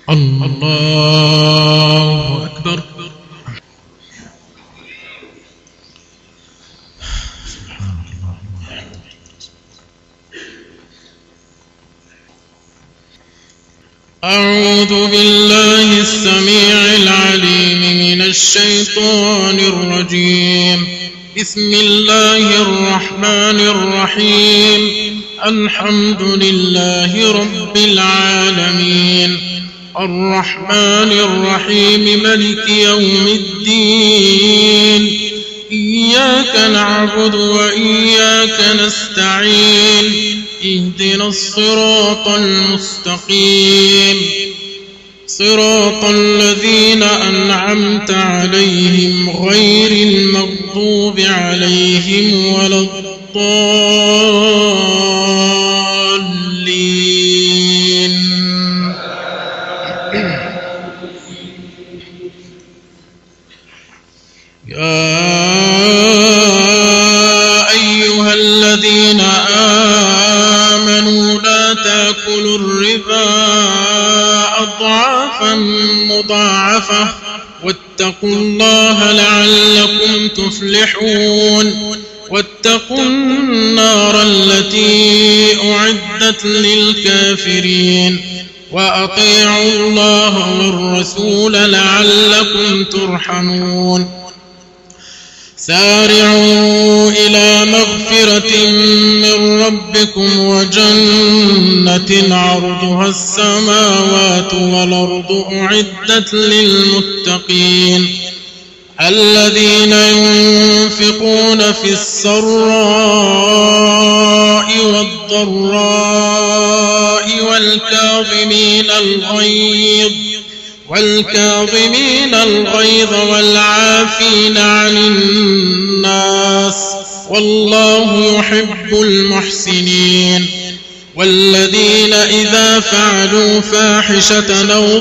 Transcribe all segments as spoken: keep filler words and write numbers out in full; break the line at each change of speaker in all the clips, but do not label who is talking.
الله أكبر. أعوذ بالله السميع العليم من الشيطان الرجيم. بسم الله الرحمن الرحيم. الحمد لله رب العالمين الرحمن الرحيم ملك يوم الدين. إياك نعبد وإياك نستعين. اهدنا الصراط المستقيم صراط الذين أنعمت عليهم غير المغضوب عليهم ولا الضالين. يا أيها الذين آمنوا لا تأكلوا الربا أضعافا مضاعفة واتقوا الله لعلكم تفلحون. واتقوا النار التي أعدت للكافرين وأطيعوا الله والرسول لعلكم ترحمون. سارعوا إلى مغفرة من ربكم وجنة عرضها السماوات والأرض أعدت للمتقين الذين ينفقون في السراء والضراء والكاظمين الغيظ والكاظمين الغيظ والعافين عن الناس والله يحب المحسنين. والذين إذا فعلوا فاحشة أو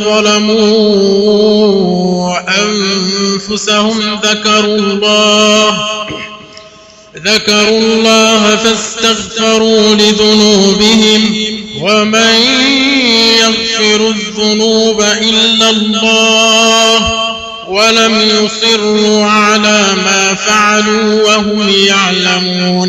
ظلموا أنفسهم ذكروا الله ذكروا الله فاستغفروا لذنوبهم ومن يغفر الذنوب إلا الله ولم يصروا على ما فعلوا وهم يعلمون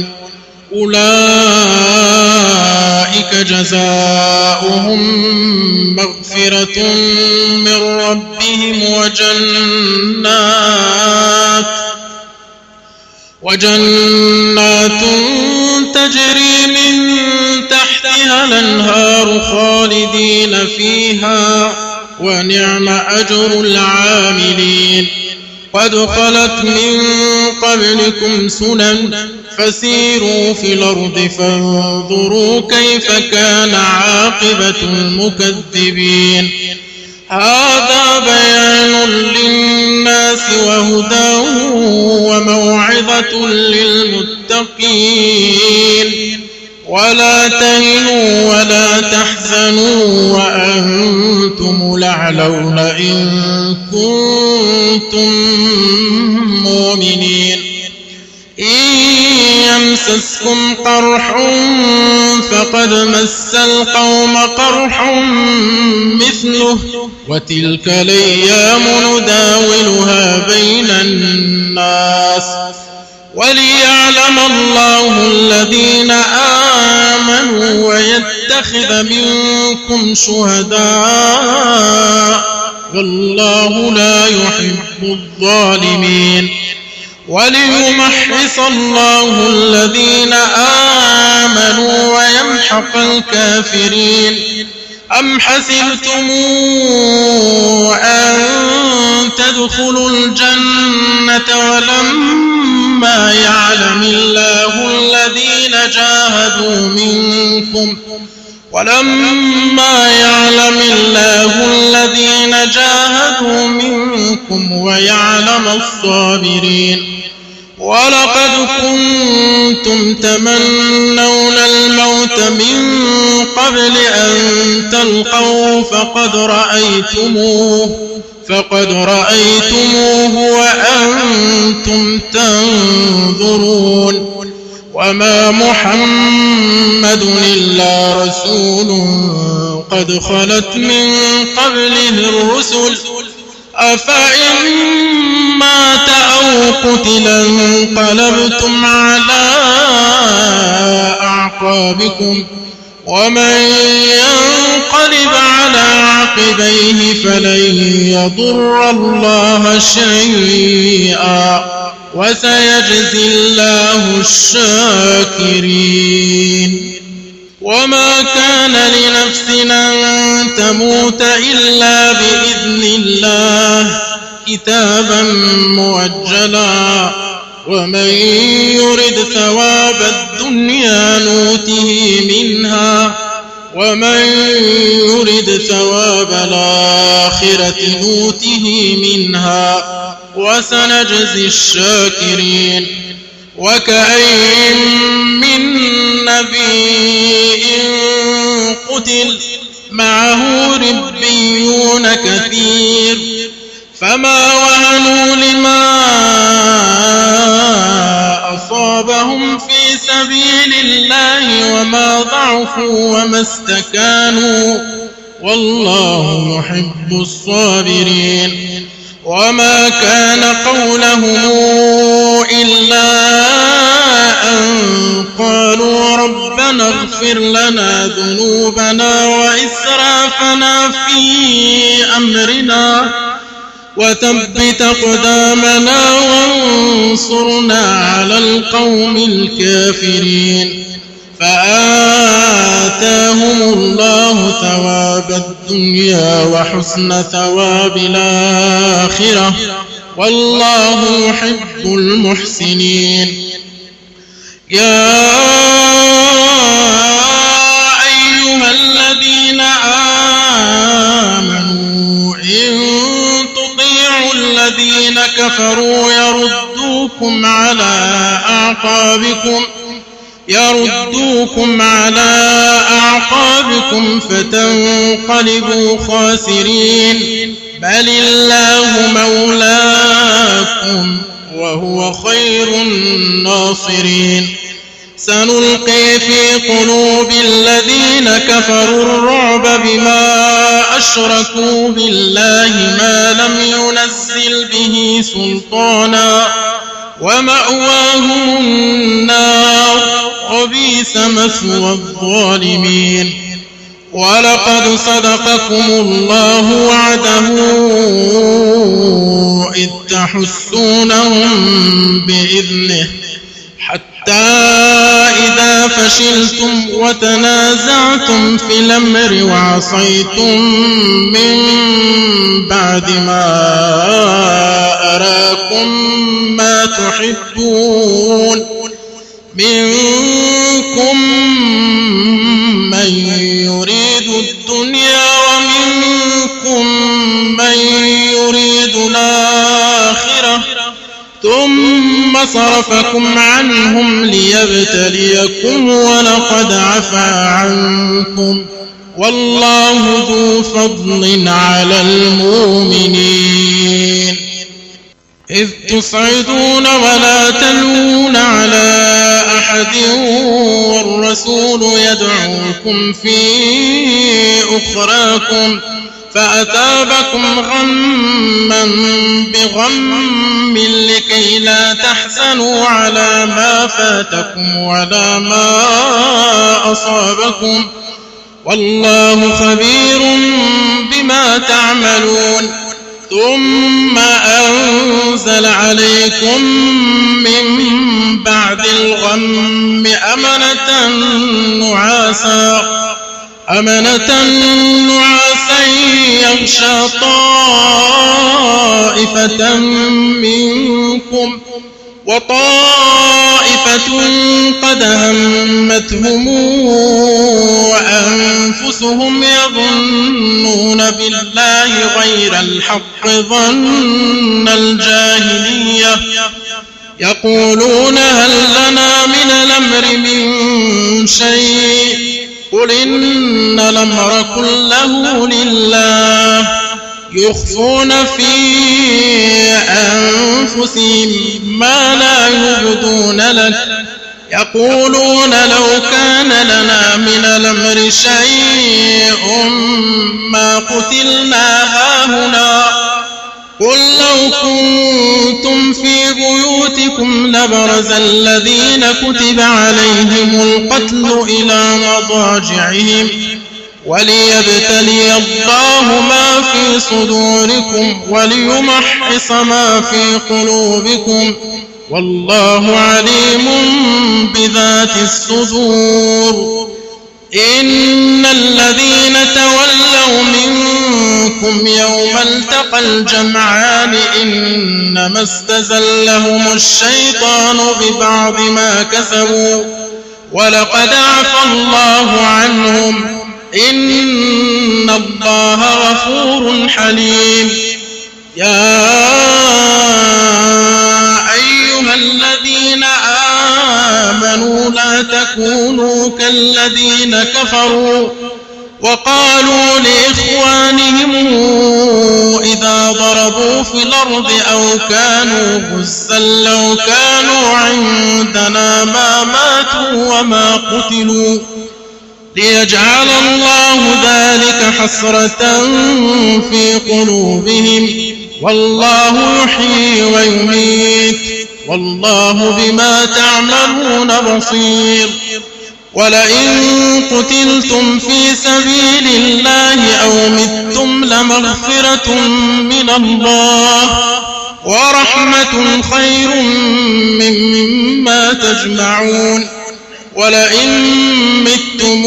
أولئك جزاؤهم مغفرة من ربهم وجنات وجنات تجري من تحتها الأنهار خالدين فيها ونعم أجر العاملين. قد خلت من قبلكم سنن فسيروا في الأرض فانظروا كيف كان عاقبة المكذبين. هذا بيان للناس وهدى وموعظة للمتقين. ولا تهنوا ولا تحزنوا وأنتم الأعلون إن كنتم مؤمنين. إن يمسسكم قرح فقد مس القوم قرح مثله وتلك الأيام نداولها بين الناس وليعلم الله الذين آمنوا ويتخذ منكم شهداء والله لا يحب الظالمين. وليمحص الله الذين آمنوا ويمحق الكافرين. أم حسبتم أن تدخلوا الجنة ولما يعلم الله الذين جاهدوا منكم ولما يعلم الله الذين جاهدوا منكم ويعلم الصابرين. ولقد كنتم تمنون الموت من قبل أن تلقوه فقد رأيتموه فقد رأيتموه وأنتم تنظرون. وما محمد إلا رسول قد خلت من قبله الرسل أفإن مات أو قتلا انقلبتم على أعقابكم ومن ينقلب على عقبيه فلن يضر الله شيئا وسيجزي الله الشاكرين. وما كان لنفس أن تموت إلا بإذن الله كتابا مؤجلا ومن يرد ثواب الدنيا نوته منها ومن يرد ثواب الآخرة نوته منها وسنجزي الشاكرين. وكأين من نبي قتل معه ربيون كثير فما وهنوا لما أصابهم في سبيل الله وما ضعفوا وما استكانوا والله يحب الصابرين. وما كان قولهم إلا أن قالوا ربنا اغفر لنا ذنوبنا وإسرافنا في أمرنا وثبت أقدامنا وانصرنا على القوم الكافرين فآتاهم الله ثواب الدنيا وحسن ثواب الآخرة والله يحب المحسنين. يا أيها الذين آمنوا إن تطيعوا الذين كفروا يردوكم على أعقابكم يردوكم على أعقابكم فتنقلبوا خاسرين بل الله مولاكم وهو خير الناصرين. سنلقي في قلوب الذين كفروا الرعب بما أشركوا بالله ما لم ينزل به سلطانا ومأواهم النار وبئس مثوى الظالمين. ولقد صدقكم الله وعده إذ تحسونهم بإذنه حتى إذا فشلتم وتنازعتم في الأمر وعصيتم من بعد ما أراكم ما تحبون منكم من يريد الدنيا ومنكم من يريد الآخرة ثم صرفكم عنهم ليبتليكم ولقد عفا عنكم والله ذو فضل على المؤمنين. إذ تصعدون ولا تلوون على أحد والرسول يدعوكم في أخراكم فأثابكم غما بغم لكي لا تحزنوا على ما فاتكم ولا ما أصابكم والله خبير بما تعملون. ثم أنزل عليكم من بعد الغم أمنة نعاسا أمنة نعاسا يغشى طائفة منكم وطائفة قد همتهم وأنفسهم يظنون بالله غير الحق ظن الجاهلية يقولون هل لنا من الأمر من شيء قل إن الأمر كله لله يخفون في أنفسهم ما لا يبدون لك يقولون لو كان لنا من الأمر شيء ما قتلنا هاهنا قل لو كنتم في بيوتكم لبرز الذين كتب عليهم القتل إلى مضاجعهم وليبتلي الله ما في صدوركم وليمحص ما في قلوبكم والله عليم بذات الصدور. إن الذين تولوا منكم يوم التقى الجمعان إنما استزلهم الشيطان ببعض ما كسبوا ولقد عفى الله عنهم إن الله غفور حليم. يا أيها الذين آمنوا لا تكونوا كالذين كفروا وقالوا لإخوانهم إذا ضربوا في الأرض أو كانوا غزا لو كانوا عندنا ما ماتوا وما قتلوا ليجعل الله ذلك حسرة في قلوبهم والله يحيي ويميت والله بما تعملون بصير. ولئن قتلتم في سبيل الله أو متم لمغفرة من الله ورحمة خير مما تجمعون. ولئن متم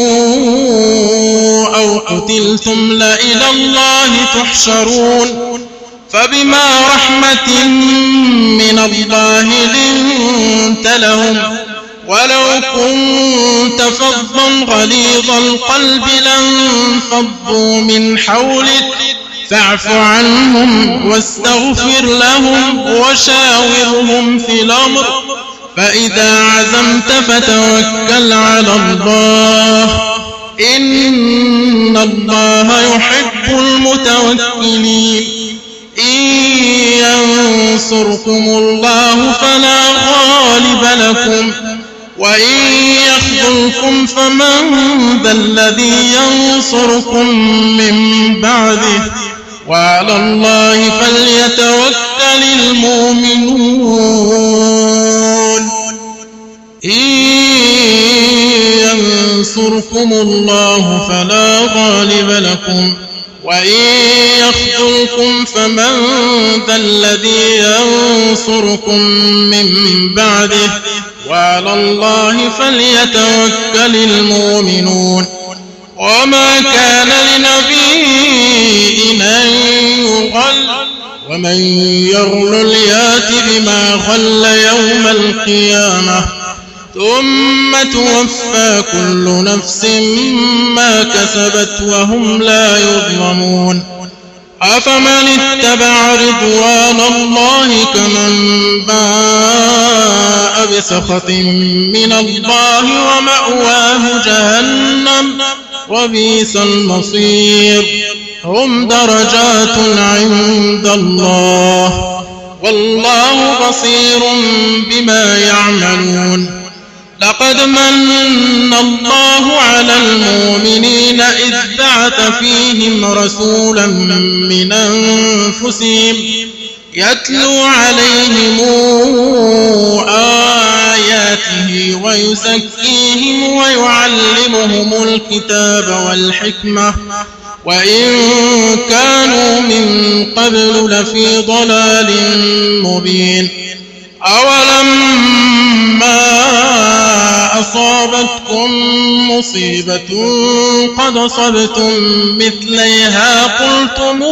أو قتلتم لإلى الله تحشرون. فبما رحمة من الله لنت لهم ولو كنت فظا غليظ القلب لانفضوا من حولك فاعف عنهم واستغفر لهم وشاورهم في الأمر فإذا عزمت فتوكل على الله إن الله يحب المتوكلين. إن ينصركم الله فلا غالب لكم وإن يخذلكم فمن ذا الذي ينصركم من بعده وعلى الله فليتوكل المؤمنون. إن ينصركم الله فلا غالب لكم وإن يخذلكم فمن ذا الذي ينصركم من بعده وعلى الله فليتوكل المؤمنون. وما كان لنبي أن يغل ومن يغل يات بما غل يوم القيامة ثم توفى كل نفس ما كسبت وهم لا يظلمون. أفمن اتبع رضوان الله كمن باء بسخط من الله ومأواه جهنم وبئس المصير. هم درجات عند الله والله بصير بما يعملون. لقد من الله على المؤمنين إذ بعث فيهم رسولا من أنفسهم يتلو عليهم آياته ويزكيهم ويعلمهم الكتاب والحكمة وإن كانوا من قبل لفي ضلال مبين. أولما أصابتكم مصيبة قد أصبتم مثليها قلتم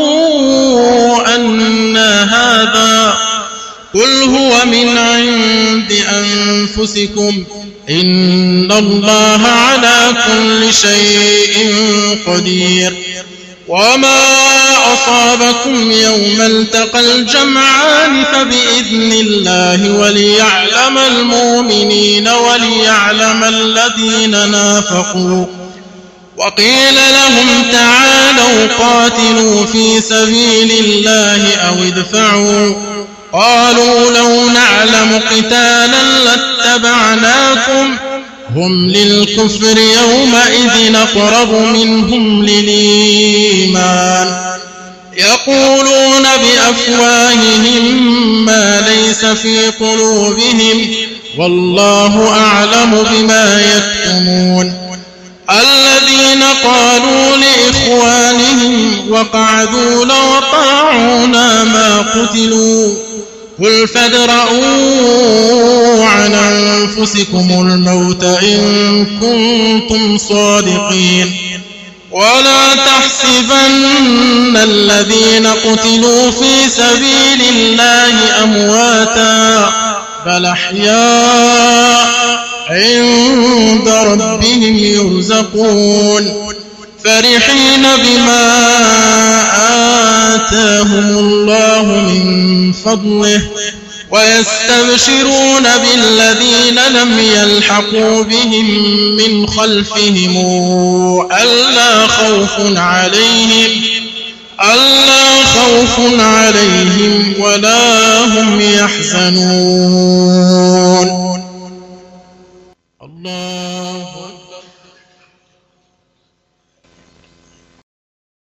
أن هذا قل هو من عند أنفسكم إن الله على كل شيء قدير. وما أصابكم يوم التقى الجمعان فبإذن الله وليعلم المؤمنين وليعلم الذين نافقوا. وقيل لهم تعالوا قاتلوا في سبيل الله أو ادفعوا قالوا لو نعلم قتالا لاتبعناكم هم للكفر يومئذ أقرب منهم للإيمان يقولون بأفواههم ما ليس في قلوبهم والله أعلم بما يكتمون الذين قالوا لإخوانهم وقعدوا لو أطاعونا ما قتلوا قل فادرءوا عن أنفسكم الموت إن كنتم صادقين ولا تحسبن الذين قتلوا في سبيل الله أمواتا بل أحياء عند ربهم يرزقون فرحين بما آتاهم الله من فضله ويستبشرون بالذين لم يلحقوا بهم من خلفهم ألا خوف عليهم ألا خوف عليهم ولا هم يحزنون